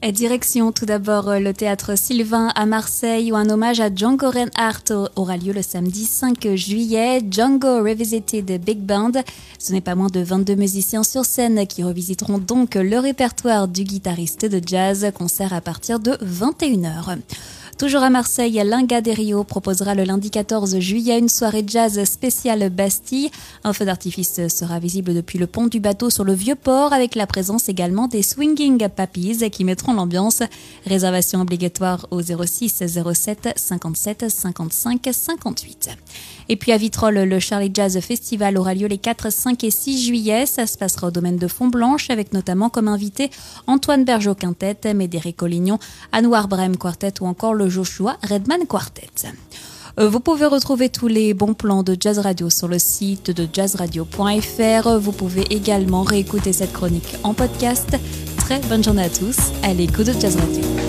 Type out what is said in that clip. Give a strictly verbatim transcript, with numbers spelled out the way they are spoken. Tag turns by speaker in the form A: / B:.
A: Direction tout d'abord le théâtre Sylvain à Marseille où un hommage à Django Reinhardt aura lieu le samedi cinq juillet. Django Revisited Big Band. Ce n'est pas moins de vingt-deux musiciens sur scène qui revisiteront donc le répertoire du guitariste de jazz. Concert à partir de vingt et une heures. Toujours à Marseille, l'Inga des Rio proposera le lundi quatorze juillet une soirée jazz spéciale Bastille. Un feu d'artifice sera visible depuis le pont du bateau sur le Vieux-Port avec la présence également des Swinging Pappies qui mettront l'ambiance. Réservation obligatoire au zéro six zéro sept cinquante-sept cinquante-cinq cinquante-huit. Et puis à Vitrolles, le Charlie Jazz Festival aura lieu les quatre, cinq et six juillet. Ça se passera au domaine de Fontblanche avec notamment comme invité Antoine Bergeau Quintet, Médéric Collignon, Anouar Brem Quartet ou encore le Joshua Redman Quartet. Vous pouvez retrouver tous les bons plans de Jazz Radio sur le site de jazz radio point f r. Vous pouvez également réécouter cette chronique en podcast. Très bonne journée à tous à l'écoute de Jazz Radio.